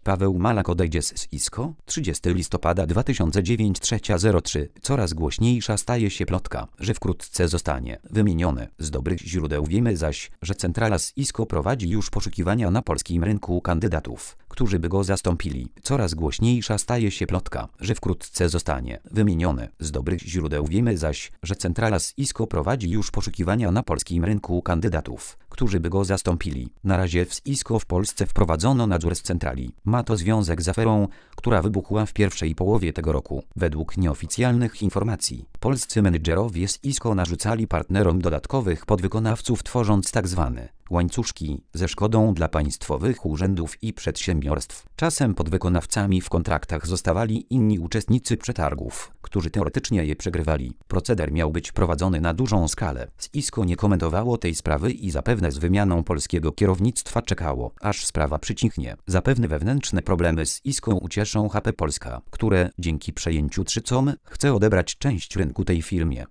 Paweł Malak odejdzie z ISKO? 30 listopada 2009 3:03. Coraz głośniejsza staje się plotka, że wkrótce zostanie wymieniony. Z dobrych źródeł wiemy zaś, że centrala z ISKO prowadzi już poszukiwania na polskim rynku kandydatów, którzy by go zastąpili. Coraz głośniejsza staje się plotka, że wkrótce zostanie wymieniony. Z dobrych źródeł wiemy zaś, że centrala z ISKO prowadzi już poszukiwania na polskim rynku kandydatów, którzy by go zastąpili. Na razie w ISKO w Polsce wprowadzono nadzór z centrali. Ma to związek z aferą, która wybuchła w pierwszej połowie tego roku. Według nieoficjalnych informacji, polscy menedżerowie z ISKO narzucali partnerom dodatkowych podwykonawców, tworząc tzw. łańcuszki ze szkodą dla państwowych urzędów i przedsiębiorstw. Czasem podwykonawcami w kontraktach zostawali inni uczestnicy przetargów, którzy teoretycznie je przegrywali. Proceder miał być prowadzony na dużą skalę. Z ISKO nie komentowało tej sprawy i zapewne z wymianą polskiego kierownictwa czekało, aż sprawa przycichnie. Zapewne wewnętrzne problemy z ISKO ucieszą HP Polska, które dzięki przejęciu 3com chce odebrać część rynku tej firmie.